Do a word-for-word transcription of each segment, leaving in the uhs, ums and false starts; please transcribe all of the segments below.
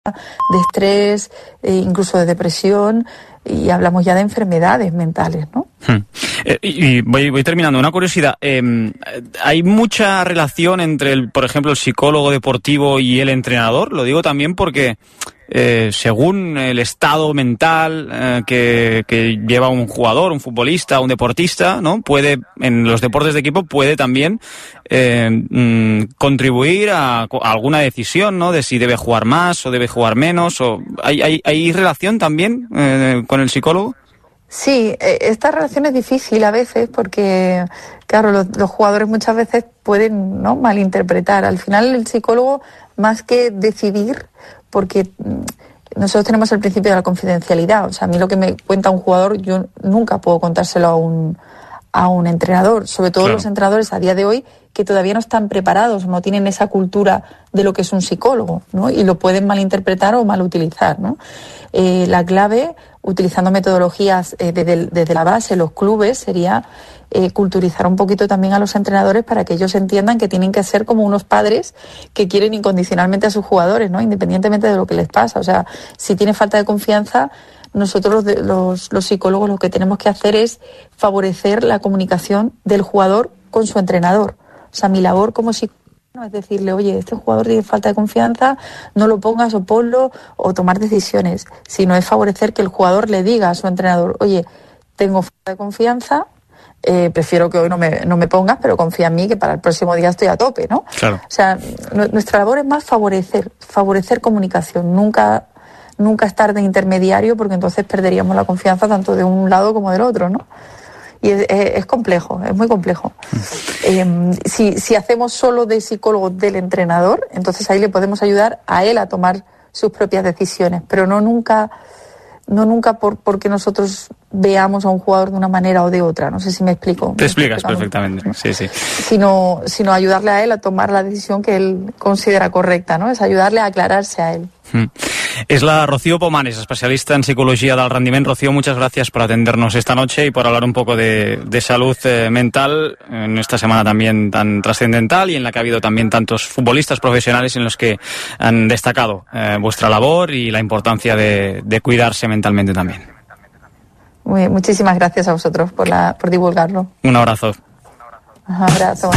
de estrés, eh, incluso de depresión, y hablamos ya de enfermedades mentales, ¿no? Hmm. Eh, y voy, voy terminando. Una curiosidad. Eh, ¿Hay mucha relación entre, el, por ejemplo, el psicólogo deportivo y el entrenador? Lo digo también porque eh, según el estado mental eh, que, que lleva un jugador, un futbolista, un deportista, ¿no? Puede, en los deportes de equipo, puede también eh, mm, contribuir a, a alguna decisión, ¿no? De si debe jugar más o debe jugar menos. O ¿hay, hay, hay relación también eh, con el psicólogo? Sí, esta relación es difícil a veces porque, claro, los, los jugadores muchas veces pueden, ¿no?, malinterpretar. Al final el psicólogo, más que decidir, porque nosotros tenemos el principio de la confidencialidad, o sea, a mí lo que me cuenta un jugador yo nunca puedo contárselo a un, a un entrenador, sobre todo claro. Los entrenadores a día de hoy que todavía no están preparados, no tienen esa cultura de lo que es un psicólogo, ¿no? Y lo pueden malinterpretar o malutilizar, ¿no? Eh, la clave, utilizando metodologías eh, desde, desde la base, los clubes, sería eh, culturizar un poquito también a los entrenadores para que ellos entiendan que tienen que ser como unos padres que quieren incondicionalmente a sus jugadores, ¿no? Independientemente de lo que les pasa. O sea, si tiene falta de confianza, nosotros los, los, los psicólogos lo que tenemos que hacer es favorecer la comunicación del jugador con su entrenador. O sea, mi labor como psicólogo no es decirle, oye, este jugador tiene falta de confianza, no lo pongas o ponlo, o tomar decisiones, sino es favorecer que el jugador le diga a su entrenador, oye, tengo falta de confianza, eh, prefiero que hoy no me, no me pongas, pero confía en mí que para el próximo día estoy a tope, ¿no? Claro. O sea, no, nuestra labor es más favorecer, favorecer comunicación, nunca, nunca estar de intermediario, porque entonces perderíamos la confianza tanto de un lado como del otro, ¿no? Y es, es, es complejo, es muy complejo. Eh, si, si hacemos solo de psicólogo del entrenador, entonces ahí le podemos ayudar a él a tomar sus propias decisiones, pero no nunca, no nunca por, porque nosotros veamos a un jugador de una manera o de otra. No sé si me explico. Te explicas perfectamente, sí, sí. Sino, sino ayudarle a él a tomar la decisión que él considera correcta, ¿no? Es ayudarle a aclararse a él. Mm. Es la Rocío Pomares, especialista en psicología del rendimiento. Rocío, muchas gracias por atendernos esta noche y por hablar un poco de, de salud eh, mental en esta semana también tan trascendental y en la que ha habido también tantos futbolistas profesionales en los que han destacado eh, vuestra labor y la importancia de, de cuidarse mentalmente también. Muy bien, muchísimas gracias a vosotros por, la, por divulgarlo. Un abrazo. Un abrazo.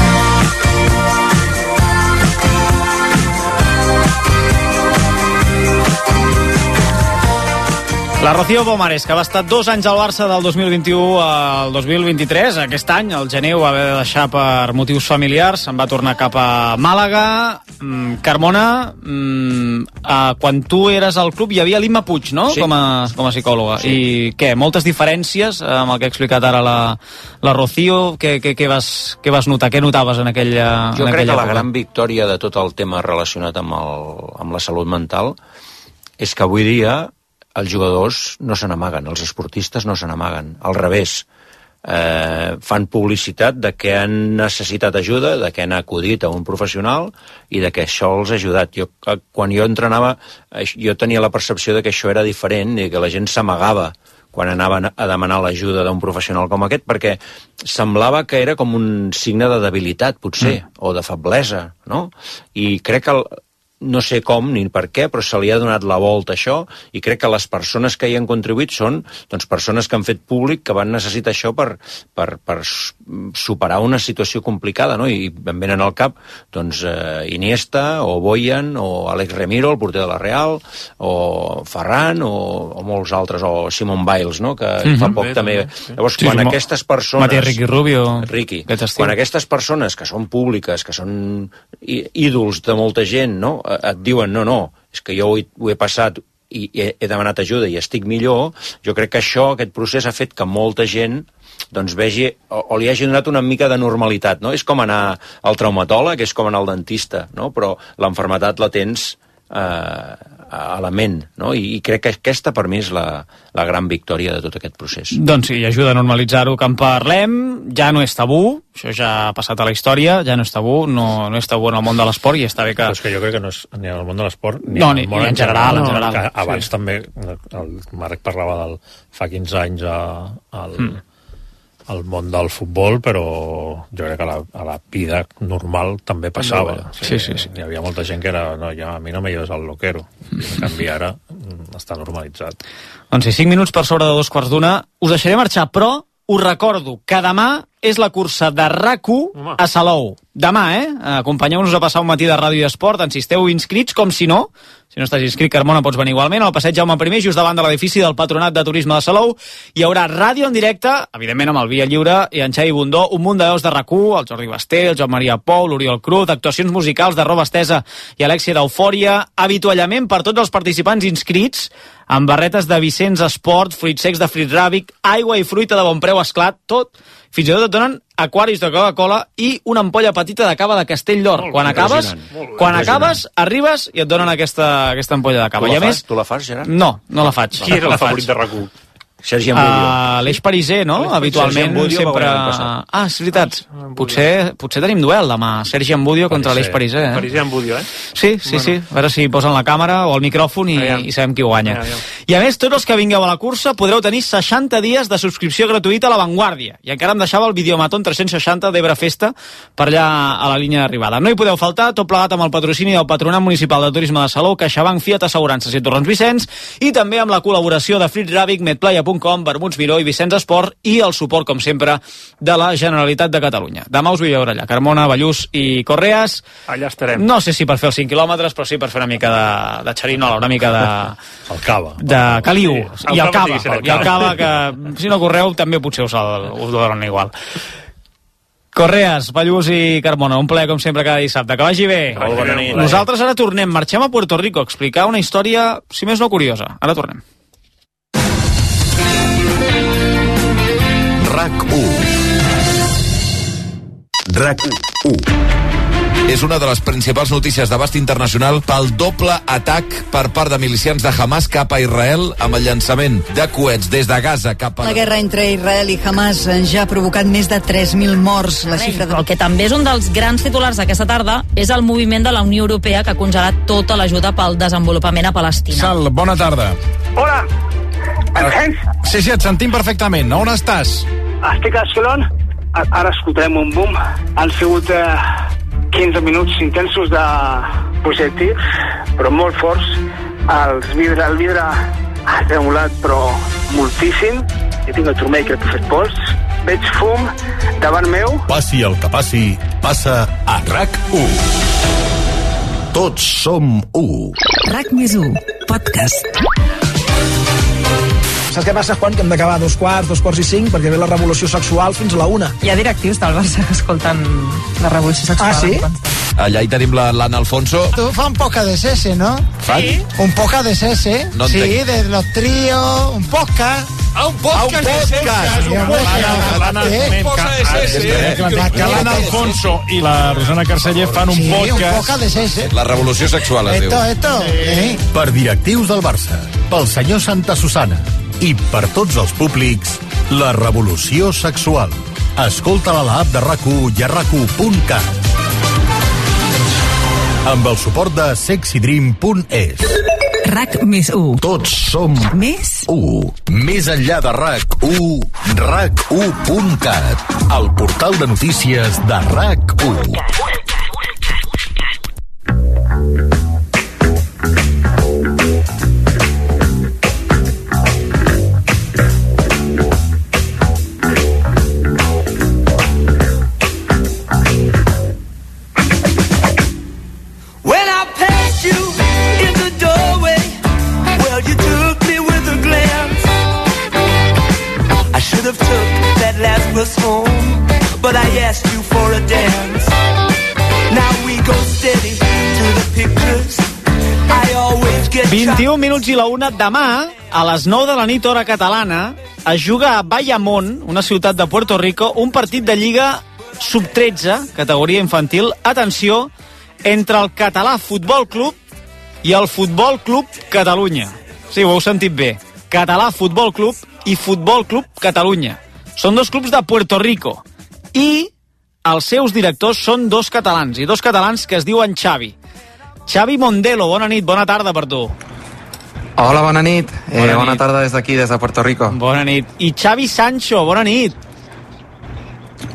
La Rocío Pomares, que va estar dos anys al Barça del dos mil vint-i-u al dos mil vint-i-tres. Aquest any, el gener, ho va haver de deixar per motius familiars. Se'n va tornar cap a Màlaga. Mm, Carmona, mm, eh, quan tu eres al club hi havia l'Imma Puig, no? Sí. Com a, com a psicòloga. Sí. I què, moltes diferències amb el que ha explicat ara la, la Rocío? Què, què, què, vas, què vas notar? Què notaves en aquella Jo en crec aquella que la època? gran victòria de tot el tema relacionat amb, el, amb la salut mental és que avui dia els jugadors no se n'amaguen, els esportistes no se n'amaguen, al revés. Eh, fan publicitat de que han necessitat ajuda, de que han acudit a un professional i de que això els ha ajudat. Jo, quan jo entrenava, jo tenia la percepció de que això era diferent i que la gent s'amagava quan anaven a demanar l'ajuda d'un professional com aquest, perquè semblava que era com un signe de debilitat, potser, mm. o de feblesa, no? I crec que el, no sé com ni per què, però se li ha donat la volta a això i crec que les persones que hi han contribuït són doncs, persones que han fet públic que van necessitar això per, per, per superar una situació complicada, no? I em venen al cap doncs, eh, Iniesta o Boyan o Alex Remiro, el porter de la Real, o Ferran o, o molts altres, o Simon Biles, no? Que mm-hmm. fa poc bé, també. també. Llavors, sí, quan sí, aquestes persones... Matías Ricky Rubio. Ricky. Quan aquestes persones que són públiques, que són ídols de molta gent, no? Et diuen, no, no, és que jo ho he, ho he passat i he, he demanat ajuda i estic millor, jo crec que això, aquest procés ha fet que molta gent doncs vegi, o, o li hagi donat una mica de normalitat, no? És com anar al traumatòleg, és com anar al dentista, no? Però l'enfermetat la tens eh, a la ment, no? I, i crec que aquesta per mi és la, la gran victòria de tot aquest procés. Doncs sí, ajuda a normalitzar-ho que en parlem, ja no és tabú, això ja ha passat a la història, ja no és tabú, no, no és tabú en el món de l'esport i està bé que... Però és que jo crec que no és ni en el món de l'esport ni no, en el món ni en general, en general. Que abans sí. també, el Marc parlava del fa quinze anys a, al, mm. al món del futbol, però jo crec que a la, a la vida normal també passava. No, sí, sí, sí. Hi havia molta gent que era, no, ja, a mi no me lleves al loquero. En canvi ara està normalitzat. Doncs sí, cinc minuts per sobre de dos quarts d'una. Us deixaré marxar, però us recordo que demà és la cursa de R A C u a Salou. Demà, eh? Acompanyeu-nos a passar un matí de ràdio i esport. Ens hi esteu inscrits, com si no. Si no estàs inscrit, Carmona, pots venir igualment. Al passeig Jaume I, just davant de l'edifici del Patronat de Turisme de Salou, hi haurà ràdio en directe, evidentment amb el Via Lliure i en Xavi Bundó, un munt de veus de R A C u, el Jordi Basté, el Joan Maria Pou, l'Oriol Cruz, actuacions musicals de Roba Estesa i Alexia d'Eufòria, avituallament per tots els participants inscrits, amb barretes de Vicenç Esport, fruits secs de Frit Ràbic, aigua i fruita de bon preu esclat, tot. Fins i tot et donen aquaris de Coca-Cola i una ampolla petita de cava de Castell d'Or. Quan acabes, quan acabes, arribes i et donen aquesta, aquesta ampolla de cava. Tu la, I a fas, més, tu la fas, Gerard? No, no la faig. Qui era la el favorit de R A C u? Sergi Ambudio. Uh, L'Eix Pariser, no? Habitualment Ambudio sempre... Ah, és veritat. Potser, potser tenim duel demà. Sergi Ambudio contra l'Eix Pariser. Eh? Pariser Ambudio, eh? Sí, sí, bueno. sí. A veure si posen la càmera o el micròfon i, i sabem qui guanya. Aviam. I a més, tots els que vingueu a la cursa podreu tenir seixanta dies de subscripció gratuïta a La Vanguardia. I encara em deixava el Videomaton tres cents seixanta d'Ebre Festa per allà a la línia d'arribada. No hi podeu faltar, tot plegat amb el patrocini del Patronat Municipal de Turisme de Salou, CaixaBank, Fiat Assegurances i Torrons Vicenç, i també amb la col·laboració de Frit Ràbic, Medplaya punt com, Vermuts Miró i Vicenç Esport, i el suport, com sempre, de la Generalitat de Catalunya. Demà us vull veure allà. Carmona, Ballús i Correas. Allà estarem. No sé si per fer els cinc quilòmetres, però sí per fer una mica de, de xerinola, una mica de... El cava. De caliu. Sí, I el cava. el I el cava, que si no correu també potser us, el, us donen igual. Correas, Ballús i Carmona, un plaer com sempre cada dissabte. Que vagi bé. Molt bona nit. Nosaltres ara tornem, marxem a Puerto Rico a explicar una història, si més no curiosa. Ara tornem. R A C u. R A C u és una de les principals notícies d'abast internacional pel doble atac per part de milicians de Hamas cap a Israel amb el llançament de coets des de Gaza cap a... La guerra entre Israel i Hamas ja ha provocat més de tres mil morts. La xifra de... El que també és un dels grans titulars d'aquesta tarda és el moviment de la Unió Europea que ha congelat tota l'ajuda pel desenvolupament a Palestina. Sal, bona tarda. Hola, em sents? Sí, sí, et sentim perfectament. On estàs? Estic a Ascalon. Ara escoltem un boom. Han sigut eh, quinze minuts intensos de projectils, però molt forts. Els vidre, el vidre ha tremolat, però moltíssim. Jo tinc el turmell que he fet pols. Veig fum davant meu. Passi el que passi, passa a R A C u. Tots som u. R A C més u, podcast. Saps què passa, Juan? Que hem d'acabar a dos quarts, dos quarts i cinc, perquè ve la revolució sexual fins a la una. Hi ha directius del Barça que escolten la revolució sexual. Ah, sí? Allà hi tenim l'Anna Alfonso. Tu fa un poca de sese, ¿no? Sí. Un poca de sese. No sí, entenc. de los tríos, un poca. Ah, un podcast de sexes. Que l'Anna Alfonso i la Rosana Carceller fan un Sí, un podcast. poca de sese. La revolució sexual es diu. Esto, esto. Eh? Per directius del Barça, pel senyor Santa Susana i per tots els públics, la revolució sexual. Escolta-la a l'app de R A C u i a R A C u punt cat. Amb el suport de sexy dream punt es. R A C més u. Tots som Més u. Més enllà de R A C u, R A C u punt cat. El portal de notícies de R A C u. Home, but I asked you for a dance. Now we go steady to the pictures. I always get vint-i-un minuts i la una. Demà, a les nou de la nit, hora catalana, es juga a Bayamón, una ciutat de Puerto Rico, un partit de Lliga sub tretze, categoria infantil. Atenció, entre el Català Futbol Club i el Futbol Club Catalunya. Sí, ho heu sentit bé. Català Futbol Club i Futbol Club Catalunya. Són dos clubs de Puerto Rico i els seus directors són dos catalans, i dos catalans que es diuen Xavi. Xavi Mondelo, bona nit, bona tarda per tu. Hola, bona nit. Bona, eh, bona nit. tarda des d'aquí, des de Puerto Rico. Bona nit. I Xavi Sancho, bona nit.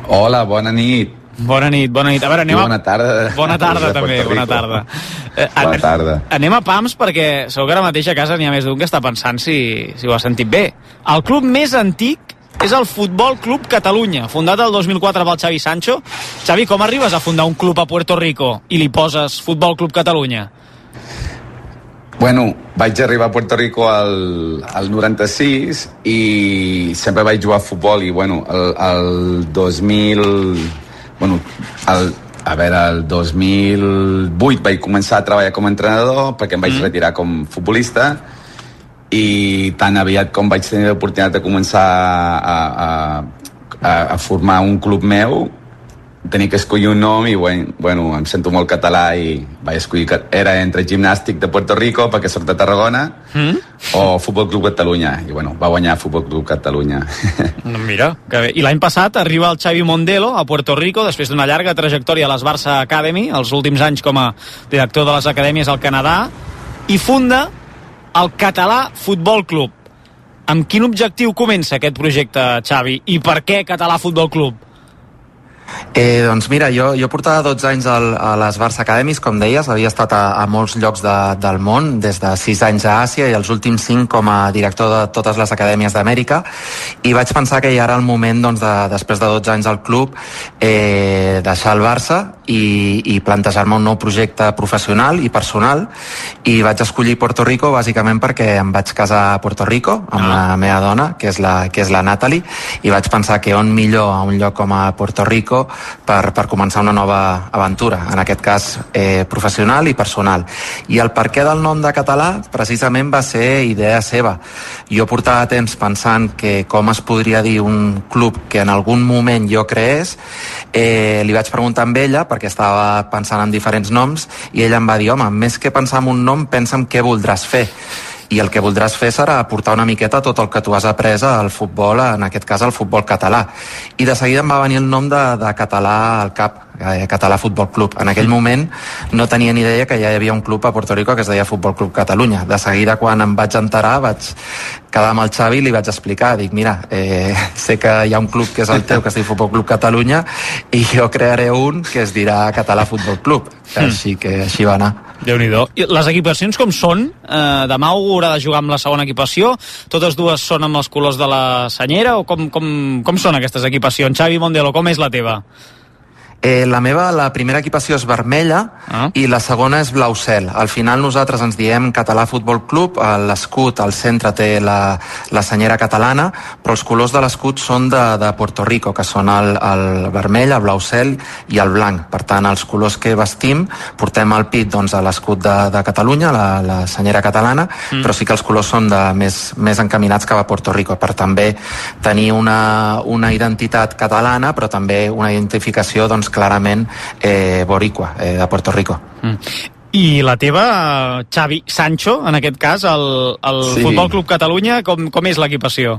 Hola, bona nit. Bona nit, bona nit. A veure, anem a... Bona tarda. Bona tarda, també, bona tarda. Eh, bona tarda. Anem a Pams, perquè segur que ara mateix a casa n'hi ha més d'un que està pensant si, si ho ha sentit bé. El club més antic és el Futbol Club Catalunya, fundat el dos mil quatre pel Xavi Sancho. Xavi, com arribes a fundar un club a Puerto Rico i li poses Futbol Club Catalunya? Bueno, vaig arribar a Puerto Rico al, al noranta-sis i sempre vaig jugar a futbol i, bueno, el, el dos mil... Bueno, el, a veure, el dos mil vuit vaig començar a treballar com a entrenador perquè em vaig mm. retirar com futbolista i tan aviat com vaig tenir l'oportunitat de començar a, a, a, a formar un club meu, tenia que escollir un nom i bueno, bueno, em sento molt català i vaig escollir que era entre Gimnàstic de Puerto Rico, perquè soc de Tarragona, mm? o Futbol Club Catalunya, i bueno, va guanyar Futbol Club Catalunya. Mira, que bé. I l'any passat arriba el Xavi Mondelo a Puerto Rico, després d'una llarga trajectòria a l'Esbarça Academy, els últims anys com a director de les acadèmies al Canadà, i funda el Català Futbol Club. Amb quin objectiu comença aquest projecte, Xavi? I per què Català Futbol Club? Eh, doncs mira, jo, jo portava dotze anys al, a les Barça Academies, com deies, havia estat a, a molts llocs de, del món, des de sis anys a Àsia i els últims cinc com a director de totes les acadèmies d'Amèrica, i vaig pensar que ja era el moment, doncs, de, després de dotze anys al club, eh, deixar el Barça i, i plantejar-me un nou projecte professional i personal, i vaig escollir Puerto Rico bàsicament perquè em vaig casar a Puerto Rico amb ah. la meva dona, que és la, que és la Natalie, i vaig pensar que on millor a un lloc com a Puerto Rico per, per començar una nova aventura, en aquest cas eh, professional i personal. I el perquè del nom de Català precisament va ser idea seva. Jo portava temps pensant que com es podria dir un club que en algun moment jo creés, eh, li vaig preguntar amb ella perquè estava pensant en diferents noms i ella em va dir, home, més que pensar en un nom, pensa en què voldràs fer. I el que voldràs fer serà aportar una miqueta tot el que tu has après al futbol, en aquest cas al futbol català. I de seguida em va venir el nom de, de català al cap, eh, Català Futbol Club. En aquell moment no tenia ni idea que ja hi havia un club a Puerto Rico que es deia Futbol Club Catalunya. De seguida, quan em vaig enterar, vaig quedar amb el Xavi i li vaig explicar, dic, mira, eh, sé que hi ha un club que és el teu, que es diu Futbol Club Catalunya, i jo crearé un que es dirà Català Futbol Club. Així que així va anar. Déu-n'hi-do. I les equipacions com són? Eh, demà haurà de jugar amb la segona equipació? Totes dues són amb els colors de la senyera? O com, com, com són aquestes equipacions? Xavi Mondelo, com és la teva? Eh, la meva, la primera equipació és vermella ah. i la segona és blau cel. Al final nosaltres ens diem Català Futbol Club, l'escut al centre té la, la senyera catalana, però els colors de l'escut són de, de Puerto Rico, que són el, el vermell, el blau cel i el blanc. Per tant, els colors que vestim portem al pit, doncs, a l'escut de, de Catalunya, la, la senyera catalana, mm. però sí que els colors són de, més, més encaminats cap a Puerto Rico, per també tenir una, una identitat catalana, però també una identificació, doncs, clarament eh, boricua, eh, de Puerto Rico. Mm. I la teva, Xavi Sancho, en aquest cas, el, el sí. Futbol Club Catalunya, com, com és l'equipació?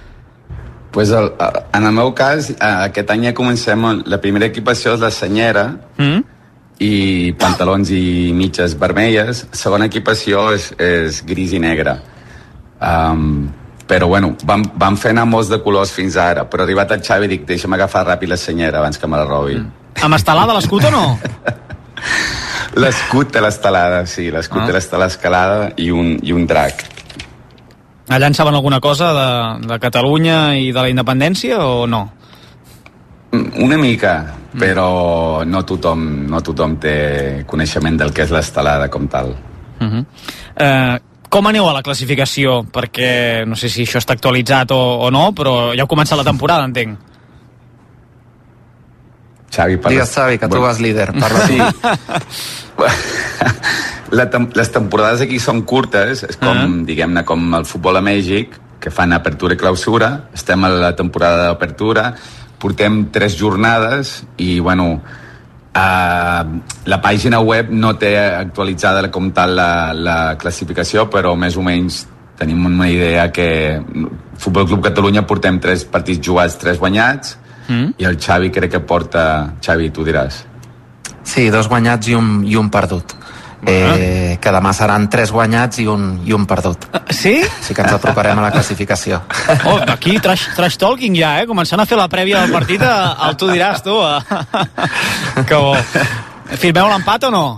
Pues el, en el meu cas, aquest any ja comencem, la primera equipació és la senyera, mm. i pantalons i mitges vermelles. Segona equipació és, és gris i negre. Um, però bueno, vam, vam fer anar molts de colors fins ara, però arribat el Xavi dic, deixa'm agafar ràpid la senyera abans que me la robi. Mm. Amb estelada l'escut o no? L'escut té l'estelada, sí, l'escut ah. té l'estelada escalada i un, i un drac. Allà en saben alguna cosa de, de Catalunya i de la independència o no? Una mica, mm. però no tothom, no tothom té coneixement del que és l'estelada com tal. Uh-huh. Eh... Com aneu a la classificació? Perquè no sé si això està actualitzat o, o no, però ja heu començat la temporada, entenc. Xavi, parla... Digues, Xavi, que tu vas líder. Parla sí. la tem les temporades aquí són curtes, és com, uh-huh. diguem-ne, com el futbol a Mèxic, que fan apertura i clausura. Estem a la temporada d'apertura, portem tres jornades i, bueno... Uh, la pàgina web no té actualitzada com tal la, la classificació, però més o menys tenim una idea que Futbol Club Catalunya portem tres partits jugats, tres guanyats, mm. i el Xavi crec que porta... Xavi, tu diràs. Sí, dos guanyats i un, i un perdut. eh, que demà seran tres guanyats i un, i un perdut. Sí? Sí que ens aproparem a la classificació. Oh, aquí trash, trash talking ja, eh? Començant a fer la prèvia del partit, el tu diràs, tu. Que bo. Firmeu l'empat o no?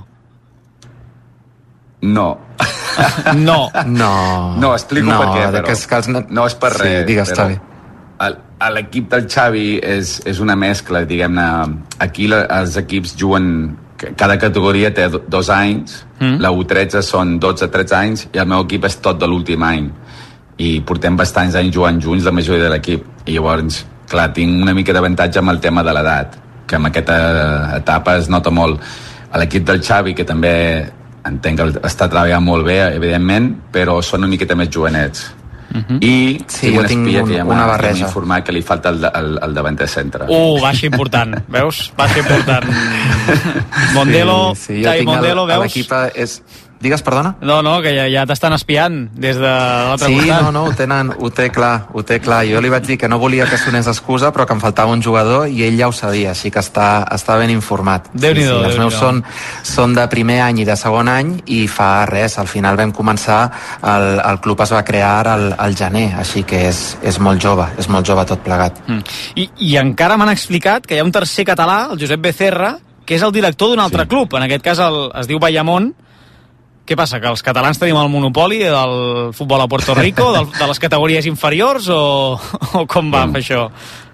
No. No. No. No, explico no, per què, però. Que és, que els... No és per sí, res. Digues, però Xavi. el, l'equip del Xavi és, és una mescla, diguem-ne. Aquí la, els equips juguen... Cada categoria té dos anys, mm. la U tretze són dotze tretze anys, i el meu equip és tot de l'últim any. I portem bastants anys jugant junts, la majoria de l'equip. I llavors, clar, tinc una mica d'avantatge amb el tema de l'edat, que en aquesta etapa es nota molt. A l'equip del Xavi, que també entenc que està treballant molt bé, evidentment, però són una miqueta més jovenets. Uh-huh. I sí, tinc una espia un, que ja m'ha informat que li falta el, el, el davanter centre. Uh, baixa important, veus? Baixa important. Mondelo, sí, sí, Xavi Mondelo, veus? L'equip és... Digues, perdona? No, no, que ja, ja t'estan espiant des de l'altre sí, costat. Sí, no, no, ho tenen, ho té clar, ho té clar. Jo li vaig dir que no volia que sonés excusa, però que em faltava un jugador i ell ja ho sabia, així que està, està ben informat. Déu-n'hi-do, sí, sí, els meus són, són de primer any i de segon any i fa res, al final vam començar, el, el club es va crear al, al gener, així que és, és molt jove, és molt jove tot plegat. Mm. I, I encara m'han explicat que hi ha un tercer català, el Josep Becerra, que és el director d'un altre sí. club, en aquest cas el, es diu Bayamón. Què passa, que els catalans tenim el monopoli del futbol a Puerto Rico, del, de les categories inferiors, o, o com va fer això?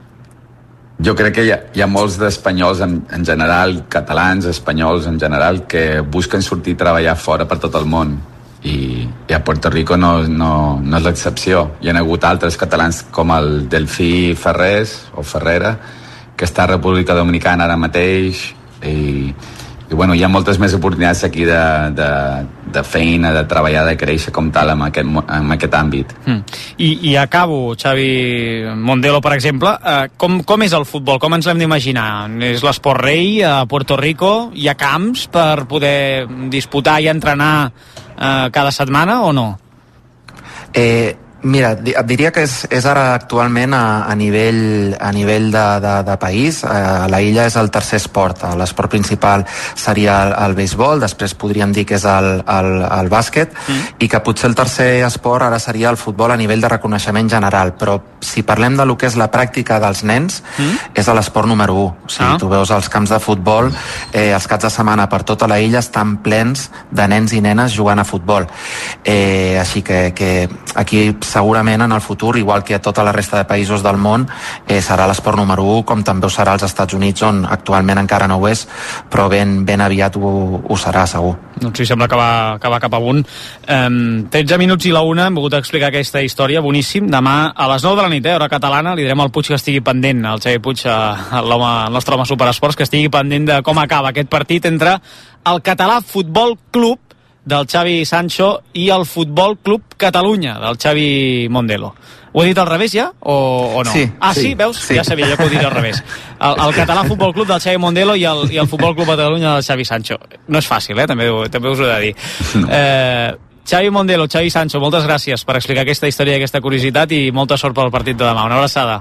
Jo crec que hi ha, hi ha molts d'espanyols en, en general, catalans, espanyols en general, que busquen sortir a treballar fora per tot el món. I, i a Puerto Rico no, no, no és l'excepció. Hi ha hagut altres catalans com el Delfí Ferrés, o Ferrera, que està a República Dominicana ara mateix, i... i bueno, hi ha moltes més oportunitats aquí de, de, de feina, de treballar, de créixer com tal en aquest, en aquest àmbit. Mm. I, I acabo, Xavi Mondelo, per exemple, eh, com, com és el futbol? Com ens l'hem d'imaginar? És l'esport rei a Puerto Rico? Hi ha camps per poder disputar i entrenar eh, cada setmana o no? Eh... Mira, et diria que és, és ara actualment a, a nivell, a nivell de, de, de país. A la illa és el tercer esport. L'esport principal seria el, el béisbol, després podríem dir que és el, el, el bàsquet, mm. i que potser el tercer esport ara seria el futbol a nivell de reconeixement general. Però si parlem de lo que és la pràctica dels nens, mm. és l'esport número u. O sigui, ah. tu veus els camps de futbol, eh, els caps de setmana per tota la illa estan plens de nens i nenes jugant a futbol. Eh, així que, que aquí segurament en el futur, igual que a tota la resta de països del món, eh, serà l'esport número u, com també ho serà als Estats Units, on actualment encara no ho és, però ben, ben aviat ho, ho serà, segur. Doncs sí, sembla que va, que va cap amunt. Um, tretze minuts i la una, hem volgut explicar aquesta història, boníssim. Demà a les nou de la nit, eh, hora catalana, li direm al Puig que estigui pendent, al Xavi Puig, el nostre home superesports, que estigui pendent de com acaba aquest partit entre el Català Futbol Club del Xavi Sancho i el Futbol Club Catalunya del Xavi Mondelo. Ho he dit al revés ja? O, o no? Sí. Ah, sí? sí Veus? Sí. Ja sabia jo que ho diria al revés. El, el Català Futbol Club del Xavi Mondelo i el, i el Futbol Club Catalunya del Xavi Sancho. No és fàcil, eh? També, també us ho he de dir. No. Eh, Xavi Mondelo, Xavi Sancho, moltes gràcies per explicar aquesta història i aquesta curiositat i molta sort pel partit de demà. Una abraçada.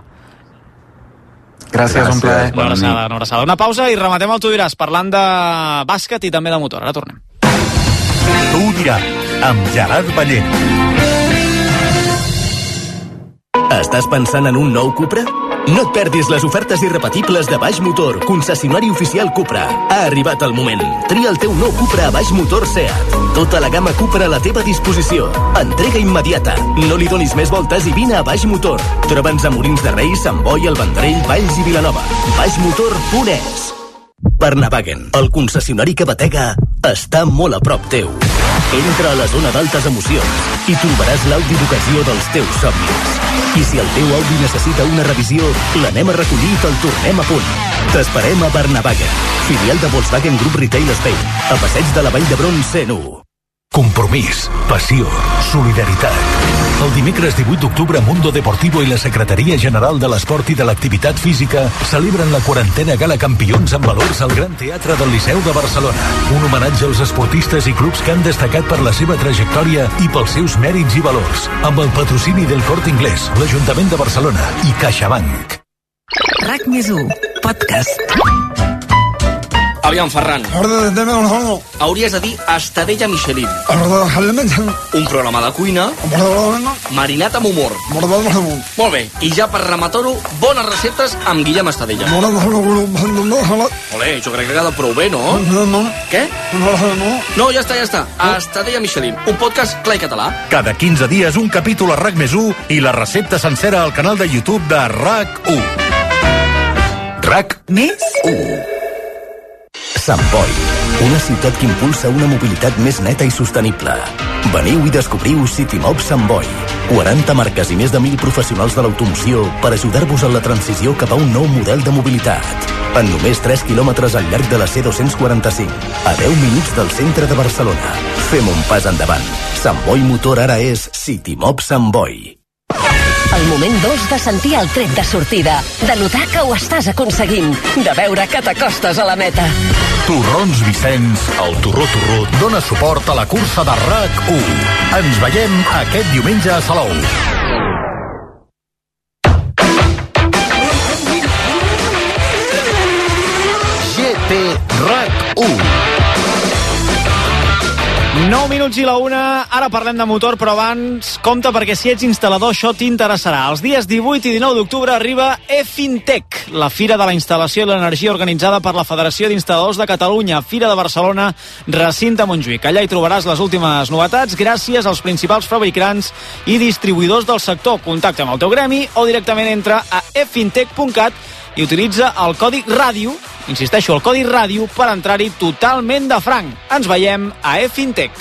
Gràcies, gràcies, un plaer. Una abraçada, una abraçada. Una pausa i rematem el Tu diràs parlant de bàsquet i també de motor. Ara tornem. Tu diràs, amb Gerard Ballent. Estàs pensant en un nou Cupra? No et perdis les ofertes irrepetibles de Baix Motor, concessionari oficial Cupra. Ha arribat el moment. Tria el teu nou Cupra a Baix Motor Seat. Tota la gamma Cupra a la teva disposició. Entrega immediata. No li donis més voltes i vine a Baix Motor. Troba'ns a Molins de Rei, Sant Boi, El Vendrell, Valls i Vilanova. baixmotor punt es. Barnavagen, el concessionari que batega, està molt a prop teu. Entra a la zona d'altes emocions i trobaràs l'Audi d'ocasió dels teus somnis. I si el teu Audi necessita una revisió, l'anem a recollir i te'l tornem a punt. T'esperem a Barnavagen, filial de Volkswagen Group Retail Spain, a Passeig de la Vall d'Hebron cent u. Compromís, passió, solidaritat. El dimecres divuit d'octubre, Mundo Deportivo i la Secretaria General de l'Esport i de l'Activitat Física celebren la quarantena Gala Campions amb valors al Gran Teatre del Liceu de Barcelona. Un homenatge als esportistes i clubs que han destacat per la seva trajectòria i pels seus mèrits i valors. Amb el patrocini del Corte Inglés, l'Ajuntament de Barcelona i CaixaBank. RAC més u, podcast. Aviam, Ferran. Hauries de dir Estadella Michelin. Un programa de cuina marinat amb humor. Molt bé, i ja per rematar-ho, bones receptes amb Guillem Estadella. Olé, jo crec que ha quedat prou bé, no? Què? No, ja està, ja està. Estadella Michelin, un podcast clar i català. Cada quinze dies un capítol a RAC més u i la recepta sencera al canal de YouTube de RAC u. RAC més u. Sant Boi, una ciutat que impulsa una mobilitat més neta i sostenible. Veniu i descobriu CityMob Sant Boi. quaranta marques i més de mil professionals de l'automoció per ajudar-vos en la transició cap a un nou model de mobilitat. En només tres quilòmetres al llarg de la C dos quaranta-cinc, a deu minuts del centre de Barcelona. Fem un pas endavant. Sant Boi Motor ara és CityMob Sant Boi. El moment dos de sentir el tret de sortida, de notar que ho estàs aconseguint, de veure que t'acostes a la meta. Torrons Vicenç, el Torró Torró, dona suport a la cursa de RAC u. Ens veiem aquest diumenge a Salou. G T RAC u. nou minuts i la una, ara parlem de motor, però abans, compte, perquè si ets instal·lador això t'interessarà. Els dies divuit i dinou d'octubre arriba eFintech, la Fira de la Instal·lació i l'Energia organitzada per la Federació d'Instal·ladors de Catalunya, Fira de Barcelona, recinte Montjuïc. Allà hi trobaràs les últimes novetats gràcies als principals fabricants i distribuïdors del sector. Contacta amb el teu gremi o directament entra a e fintech punt cat i utilitza el codi ràdio, insisteixo, el codi ràdio, per entrar-hi totalment de franc. Ens veiem a eFintech.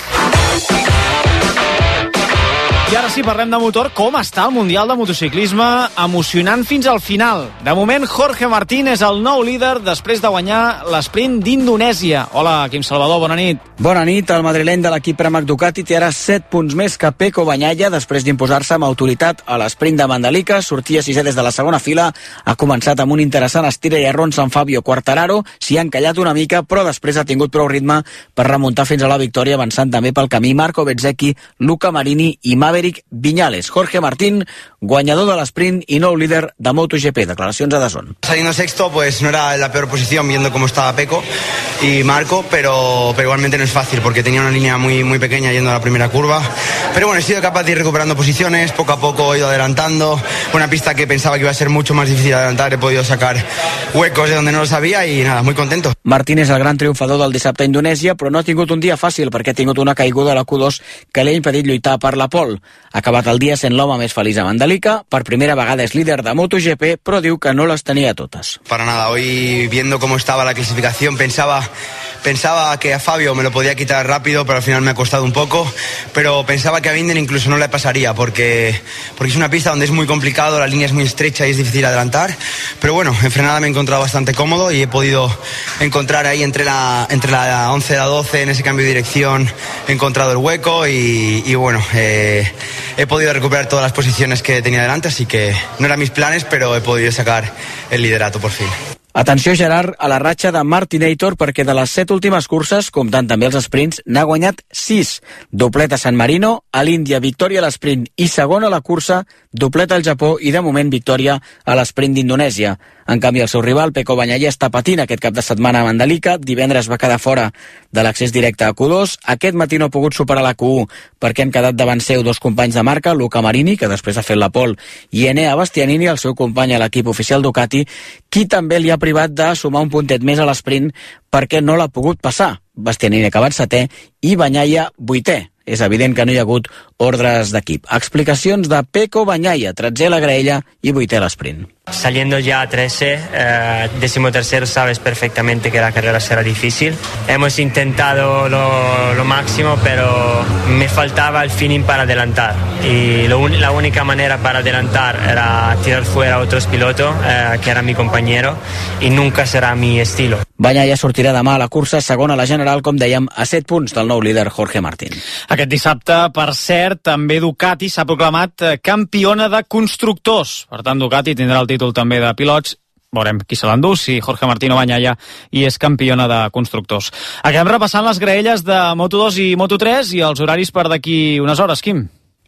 I ara sí, parlem de motor. Com està el Mundial de Motociclisme? Emocionant fins al final. De moment, Jorge Martín és el nou líder després de guanyar l'esprint d'Indonèsia. Hola, Quim Salvador, bona nit. Bona nit. El madrileny de l'equip Pramac Ducati té ara set punts més que Pecco Bagnaia després d'imposar-se amb autoritat a l'esprint de Mandalika. Sortia sisè des de la segona fila. Ha començat amb un interessant estira i arrons en Fabio Quartararo. S'hi ha encallat una mica, però després ha tingut prou ritme per remuntar fins a la victòria, avançant també pel camí Marco Bezzecchi, Luca Marini i Maverick Viñales. Jorge Martín, guanyador de l'esprint y nou líder de MotoGP. Declaracions a Dazón. Saliendo sexto, pues no era la peor posición viendo cómo estaba Pecco y Marco, pero, pero igualmente no es fácil porque tenía una línea muy, muy pequeña yendo a la primera curva. Pero bueno, he sido capaz de ir recuperando posiciones, poco a poco he ido adelantando. Una pista que pensaba que iba a ser mucho más difícil de adelantar, he podido sacar huecos de donde no lo sabía y nada, muy contento. Martín és el gran triomfador del dissabte a Indonèsia, però no ha tingut un dia fàcil perquè ha tingut una caiguda a la Q dos que li ha impedit lluitar per la pole. Ha acabat el dia sent l'home més feliç a Mandalika, per primera vegada és líder de MotoGP, però diu que no les tenia totes. Para nada, hoy viendo cómo estaba la clasificación pensaba, pensaba que a Fabio me lo podía quitar rápido, pero al final me ha costado un poco, pero pensaba que a Binder incluso no le pasaría porque, porque es una pista donde es muy complicado, la línea es muy estrecha y es difícil adelantar, pero bueno, en frenada me he encontrado bastante cómodo y he podido encontrar ahí entre la, entre la once y la doce en ese cambio de dirección, he encontrado el hueco y, y bueno, eh, he podido recuperar todas las posiciones que tenía delante, así que no eran mis planes, pero he podido sacar el liderato por fin. Atenció, Gerard, a la ratxa de Martinator, perquè de les set últimes curses, comptant també els sprints, n'ha guanyat sis. Doblet a San Marino, a l'Índia, victòria a l'esprint i segona a la cursa, doblet al Japó i, de moment, victòria a l'esprint d'Indonèsia. En canvi, el seu rival, Pecco Bagnaia, està patint aquest cap de setmana a Mandalika. Divendres va quedar fora de l'accés directe a Q dos. Aquest matí no ha pogut superar la Q u perquè han quedat davant seu dos companys de marca, Luca Marini, que després ha fet la pole, i Enea Bastianini, el seu company a l'equip oficial Ducati, qui també li ha privat de sumar un puntet més a l'esprint perquè no l'ha pogut passar. Bastianini ha acabat setè i Bagnaia vuitè. És evident que no hi ha hagut ordres d'equip. Explicacions de Pecco Bagnaia, tretzè a la graella i vuitè a l'esprint. Saliendo ya a trece, eh, decimotercero, sabes perfectamente que la carrera será difícil. Hemos intentado lo, lo máximo, pero me faltaba el feeling para adelantar. Y lo un, la única manera para adelantar era tirar fuera a otros pilotos, eh, que era mi compañero, y nunca será mi estilo. Bagnaia sortirà demà a la cursa, segona a la general, com dèiem, a set punts del nou líder Jorge Martín. Aquest dissabte, per cert, també Ducati s'ha proclamat campiona de constructors. Per tant, Ducati tindrà el títol també de pilots. Veurem qui se l'endú, si Jorge Martín o Bagnaia, i és campiona de constructors. Acabem repassant les graelles de Moto dos i Moto tres i els horaris per d'aquí unes hores, Quim.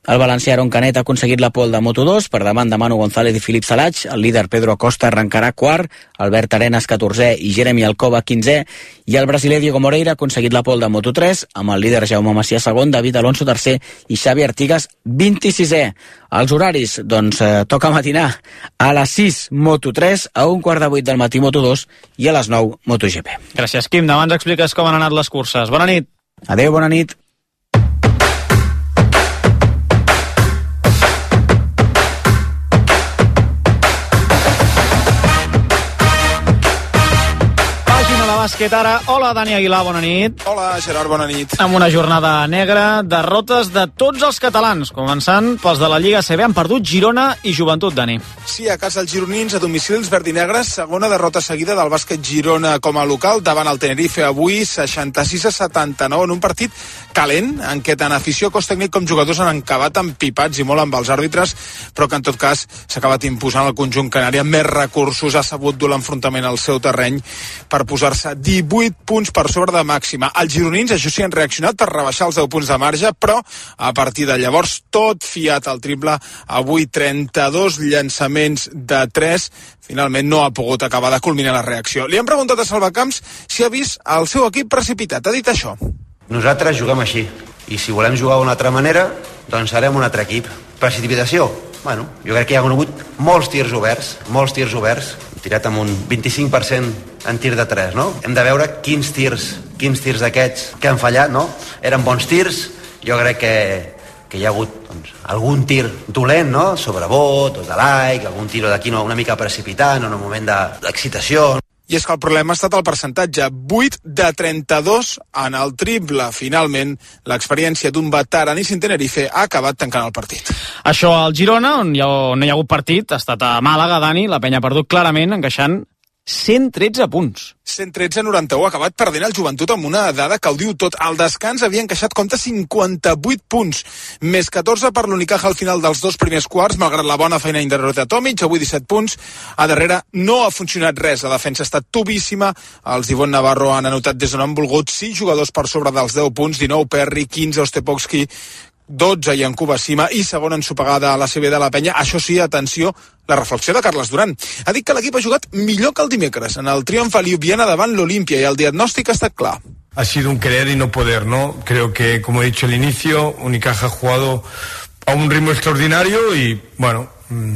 El valencià Aaron Canet ha aconseguit la pole de Moto dos per davant de Manu González i Filip Salatx. El líder Pedro Acosta arrencarà quart, Albert Arenas catorzè i Jeremy Alcoba quinzè, i el brasiler Diego Moreira ha aconseguit la pole de Moto tres amb el líder Jaume Macià segon, David Alonso tercer i Xavi Artigas vint-i-sisè. Els horaris, doncs eh, toca matinar a les sis Moto tres, a un quart de vuit del matí Moto dos i a les nou MotoGP. Gràcies, Quim. Demà ens expliques com han anat les curses. Bona nit. Adéu, bona nit. Bàsquet ara. Hola, Dani Aguilar, bona nit. Hola, Gerard, bona nit. Amb una jornada negra, derrotes de tots els catalans, començant pels de la Lliga A C B. Han perdut Girona i Joventut, Dani. Sí, a casa els gironins, a domicili els verdinegres, segona derrota seguida del bàsquet Girona com a local davant el Tenerife avui, seixanta-sis a setanta-nou, en un partit calent, en què tant afició, cos tècnic com jugadors han acabat empipats i molt amb els àrbitres, però que en tot cas s'ha acabat imposant el conjunt canari amb més recursos, ha sabut dur l'enfrontament al seu terreny per posar-se divuit punts per sobre de màxima. Els gironins, això sí, han reaccionat per rebaixar els deu punts de marge, però a partir de llavors tot fiat al triple. Avui trenta-dos llançaments de tres. Finalment no ha pogut acabar de culminar la reacció. Li han preguntat a Salvacamps si ha vist el seu equip precipitat. Ha dit això. Nosaltres juguem així, i si volem jugar d'una altra manera, doncs serem un altre equip. Precipitació? Bueno, jo crec que hi ha hagut molts tirs oberts, molts tirs oberts, tirat amb un vint-i-cinc per cent en tir de tres, no? Hem de veure quins tirs, quins tirs d'aquests que han fallat, no? Eren bons tirs, jo crec que, que hi ha hagut doncs, algun tir dolent, no? Sobre bot, o de like, algun tir d'aquí no, una mica precipitant, en un moment d'excitació. I és que el problema ha estat el percentatge, vuit de trenta-dos en el triple. Finalment, l'experiència d'un veteraníssim Tenerife ha acabat tancant el partit. Això al Girona, on, hi ha, on no hi ha hagut partit, ha estat a Màlaga, Dani, la penya ha perdut clarament, encaixant cent tretze punts. cent tretze a noranta-u, ha acabat perdent el Joventut amb una dada que ho diu tot. Al descans havia encaixat compte cinquanta-vuit punts, més catorze per l'Unicaja al final dels dos primers quarts, malgrat la bona feina interior de Tomic, avui disset punts. A darrere no ha funcionat res, la defensa ha estat tubíssima. Els d'Ivon Navarro han anotat des d'on han volgut sis jugadors per sobre dels deu punts, dinou Perry, quinze Ostepowski, dotze i en Cubasima i segon ensopegada a la C B de la penya. Això sí, atenció, la reflexió de Carles Duran. Ha dit que l'equip ha jugat millor que el dimecres en el triomf a Ljubljana davant l'Olimpia i el diagnòstic ha estat clar. Ha sido un querer y no poder, ¿no? Creo que, como he dicho al inicio, Unicaja ha jugado a un ritmo extraordinario y, bueno,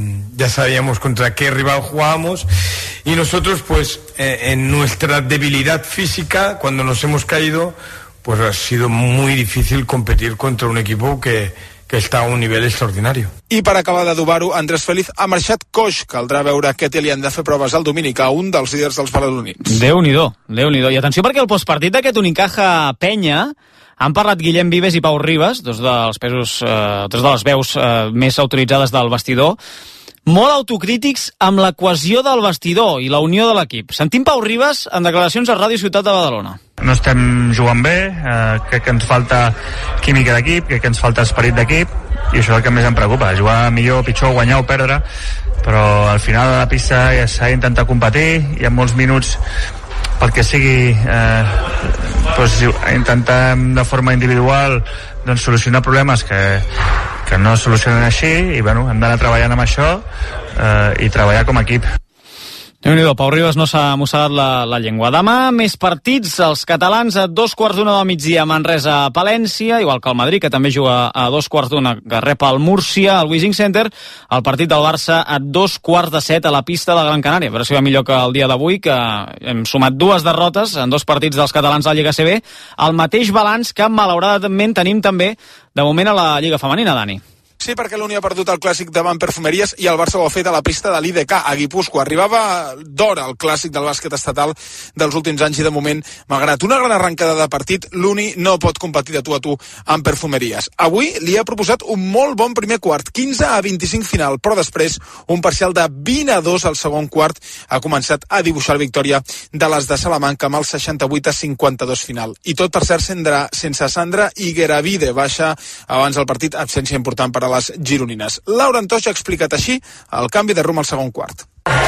ya sabíamos contra qué rival jugábamos y nosotros, pues, eh, en nuestra debilidad física, cuando nos hemos caído, pues ha sido muy difícil competir contra un equipo que, que està a un nivell extraordinari. I per acabar d'adobar-ho, Andrés Feliz ha marxat coix. Caldrà veure què té, li han de fer proves al Dominic, a un dels líders dels badalonins. Déu-n'hi-do, Déu-n'hi-do. I atenció perquè el postpartit d'aquest Unicaja Penya han parlat Guillem Vives i Pau Ribas, dos dels pesos, eh, dos de les veus eh, més autoritzades del vestidor, molt autocrítics amb la cohesió del vestidor i la unió de l'equip. Sentim Pau Ribas en declaracions a Ràdio Ciutat de Badalona. No estem jugant bé, eh, crec que ens falta química d'equip, crec que ens falta esperit d'equip, i això és el que més em preocupa, jugar millor, pitjor, guanyar o perdre, però al final de la pista ja s'ha d'intentar competir, hi ha molts minuts pel que sigui, eh, doncs, intentem de forma individual doncs, solucionar problemes que, que no es solucionen així, i bueno, hem d'anar treballant amb això eh, i treballar com a equip. Déu-n'hi-do, Pau Ribas no s'ha mossegat la, la llengua. Demà, més partits, els catalans a dos quarts d'una del migdia a Manresa a Palència, igual que el Madrid, que també juga a dos quarts d'una, que rep el Múrcia al Wishing Center, el partit del Barça a dos quarts de set a la pista de Gran Canària. A veure si va millor que el dia d'avui, que hem sumat dues derrotes en dos partits dels catalans a la Lliga A C B, el mateix balanç que malauradament tenim també de moment a la Lliga Femenina, Dani. Sí, perquè l'Uni ha perdut el clàssic davant Perfumeries i el Barça ho ha fet a la pista de l'I D K, a Guipúscoa. Arribava d'hora el clàssic del bàsquet estatal dels últims anys i de moment, malgrat una gran arrencada de partit, l'Uni no pot competir de tu a tu amb Perfumeries. Avui li ha proposat un molt bon primer quart, quinze a vint-i-cinc final, però després un parcial de vint a dos al segon quart ha començat a dibuixar la victòria de les de Salamanca amb el seixanta-vuit a cinquanta-dos final. I tot, per cert, sense Sandra Higueravide, baixa abans del partit, absència important per a les gironines. Laura Antoix ha explicat així el canvi de rumb al segon quart.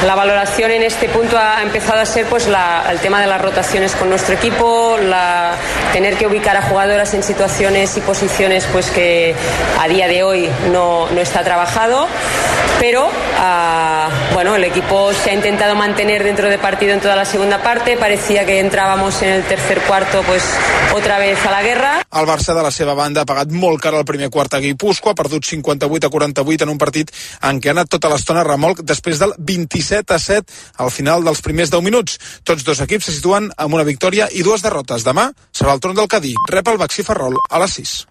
La valoración en este punto ha empezado a ser pues la, el tema de las rotaciones con nuestro equipo, la, tener que ubicar a jugadoras en situaciones y posiciones pues que a día de hoy no, no está trabajado, pero uh, bueno, el equipo se ha intentado mantener dentro de partido en toda la segunda parte, parecía que entrábamos en el tercer cuarto pues otra vez a la guerra. El Barça, de la seva banda, ha pagat molt car el primer quart a Guipúscoa, ha perdut cinquanta-vuit a quaranta-vuit en un partit en què ha anat tota l'estona remolc després del vint-i-set a set al final dels primers deu minuts. Tots dos equips se situen amb una victòria i dues derrotes. Demà serà el torn del Cadí. Rep el Baxi Ferrol a les sis.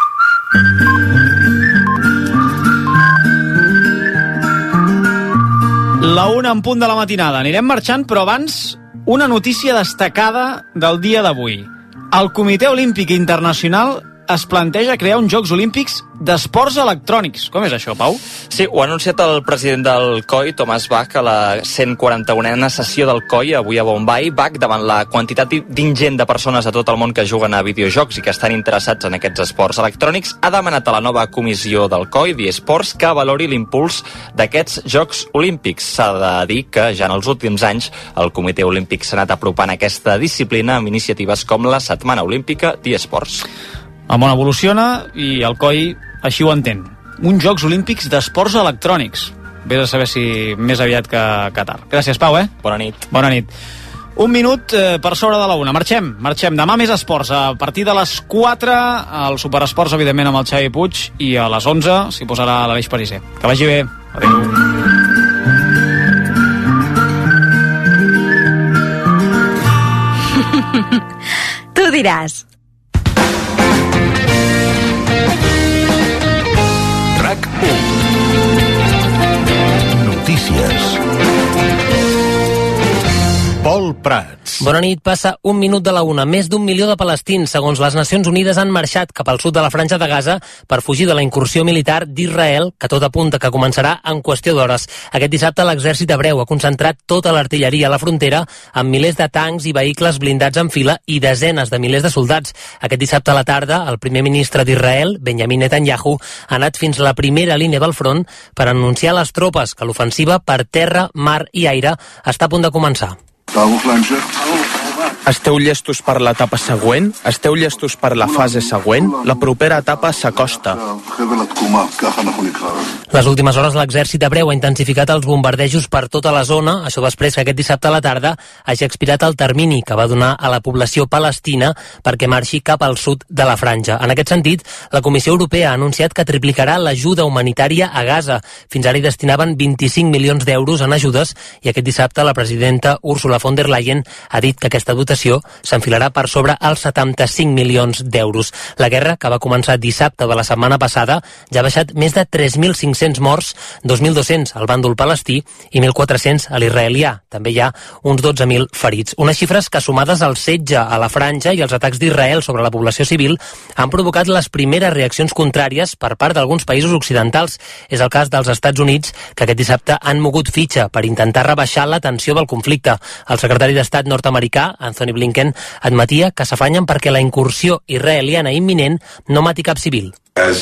La una en punt de la matinada. Anirem marxant, però abans una notícia destacada del dia d'avui. El Comitè Olímpic Internacional es planteja crear uns Jocs Olímpics d'esports electrònics. Com és això, Pau? Sí, ho ha anunciat el president del C O I, Thomas Bach, a la cent quaranta-unena sessió del C O I, avui a Bombay. Bach, davant la quantitat ingent de persones a tot el món que juguen a videojocs i que estan interessats en aquests esports electrònics, ha demanat a la nova comissió del C O I, d'eSports, que valori l'impuls d'aquests Jocs Olímpics. S'ha de dir que ja en els últims anys el Comitè Olímpic s'ha anat apropant a aquesta disciplina amb iniciatives com la Setmana Olímpica d'eSports. El món evoluciona i el C O I així ho entén. Uns Jocs Olímpics d'esports electrònics. Vés a saber si més aviat que Qatar. Gràcies, Pau, eh? Bona nit. Bona nit. Un minut eh, per sobre de la una. Marxem, marxem. Demà més esports. A partir de les quatre, el Superesports, evidentment, amb el Xavi Puig, i a les onze s'hi posarà l'Aleix Pariser. Que vagi bé. Adéu. Tu diràs. RAC u. Notícies. Pol Prats. Bona nit. Passa un minut de la una. Més d'un milió de palestins, segons les Nacions Unides, han marxat cap al sud de la Franja de Gaza per fugir de la incursió militar d'Israel, que tot apunta que començarà en qüestió d'hores. Aquest dissabte l'exèrcit hebreu ha concentrat tota l'artilleria a la frontera amb milers de tancs i vehicles blindats en fila i desenes de milers de soldats. Aquest dissabte a la tarda, el primer ministre d'Israel, Benjamin Netanyahu, ha anat fins a la primera línia del front per anunciar a les tropes que l'ofensiva per terra, mar i aire està a punt de començar. Esteu llestos per l'etapa següent? Esteu llestos per la fase següent? La propera etapa s'acosta. Les últimes hores l'exèrcit hebreu ha intensificat els bombardejos per tota la zona, això després que aquest dissabte a la tarda hagi expirat el termini que va donar a la població palestina perquè marxi cap al sud de la franja. En aquest sentit, la Comissió Europea ha anunciat que triplicarà l'ajuda humanitària a Gaza. Fins ara hi destinaven vint-i-cinc milions d'euros en ajudes i aquest dissabte la presidenta Ursula von der Leyen ha dit que aquesta dotació s'enfilarà per sobre els setanta-cinc milions d'euros. La guerra, que va començar dissabte de la setmana passada, ja ha baixat més de tres mil cinc-cents morts, dos mil dos-cents al bàndol palestí i mil quatre-cents a l'israelià. També hi ha uns dotze mil ferits. Unes xifres que, sumades al setge a la franja i els atacs d'Israel sobre la població civil, han provocat les primeres reaccions contràries per part d'alguns països occidentals. És el cas dels Estats Units, que aquest dissabte han mogut fitxa per intentar rebaixar la tensió del conflicte. El secretari d'Estat nord-americà, Anthony Blinken, admetia que s'afanyen perquè la incursió israeliana imminent no mati cap civil.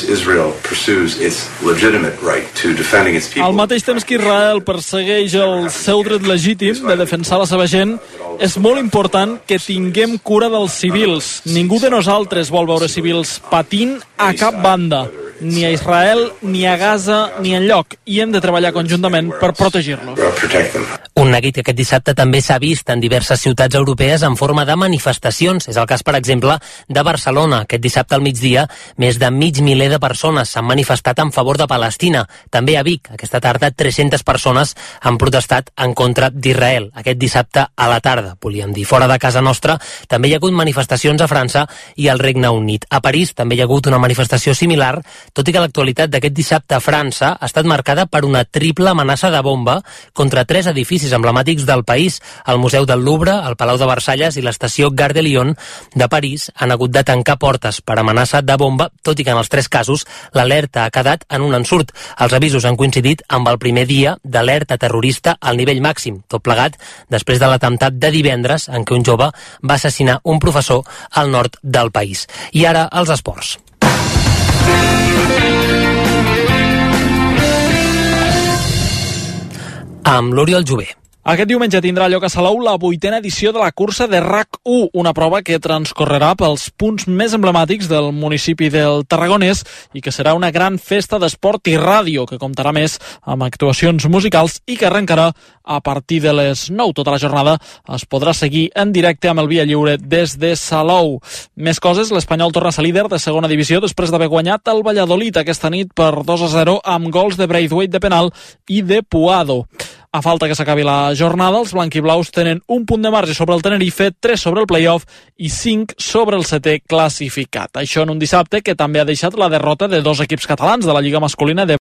Al mateix temps que Israel persegueix el seu dret legítim de defensar la seva gent, és molt important que tinguem cura dels civils. Ningú de nosaltres vol veure civils patint a cap banda, ni a Israel, ni a Gaza, ni enlloc, i hem de treballar conjuntament per protegir-los. Un neguit que aquest dissabte també s'ha vist en diverses ciutats europees en forma de manifestacions. És el cas, per exemple, de Barcelona. Aquest dissabte al migdia, més de mig miler de persones s'han manifestat en favor de Palestina. També a Vic, aquesta tarda, tres-centes persones han protestat en contra d'Israel. Aquest dissabte a la tarda, volíem dir. Fora de casa nostra, també hi ha hagut manifestacions a França i al Regne Unit. A París també hi ha hagut una manifestació similar, tot i que l'actualitat d'aquest dissabte a França ha estat marcada per una triple amenaça de bomba contra tres edificis emblemàtics del país. El Museu del Louvre, el Palau de Versalles i l'estació Gare de Lyon de París han hagut de tancar portes per amenaça de bomba, tot i que en els tres casos l'alerta ha quedat en un ensurt. Els avisos han coincidit amb el primer dia d'alerta terrorista al nivell màxim, tot plegat després de l'atemptat de divendres en què un jove va assassinar un professor al nord del país. I ara els esports. amb l'Oriol Jové. Aquest diumenge tindrà lloc a Salou la vuitena edició de la cursa de R A C u, una prova que transcorrerà pels punts més emblemàtics del municipi del Tarragonès i que serà una gran festa d'esport i ràdio que comptarà més amb actuacions musicals i que arrencarà a partir de les nou. Tota la jornada es podrà seguir en directe amb el Via Lliure des de Salou. Més coses, l'Espanyol torna a ser líder de segona divisió després d'haver guanyat el Valladolid aquesta nit per dos a zero amb gols de Braithwaite de penal i de Puado. A falta que s'acabi la jornada, els blanquiblaus tenen un punt de marge sobre el Tenerife, tres sobre el play-off i cinc sobre el setè classificat. Això en un dissabte que també ha deixat la derrota de dos equips catalans de la Lliga masculina de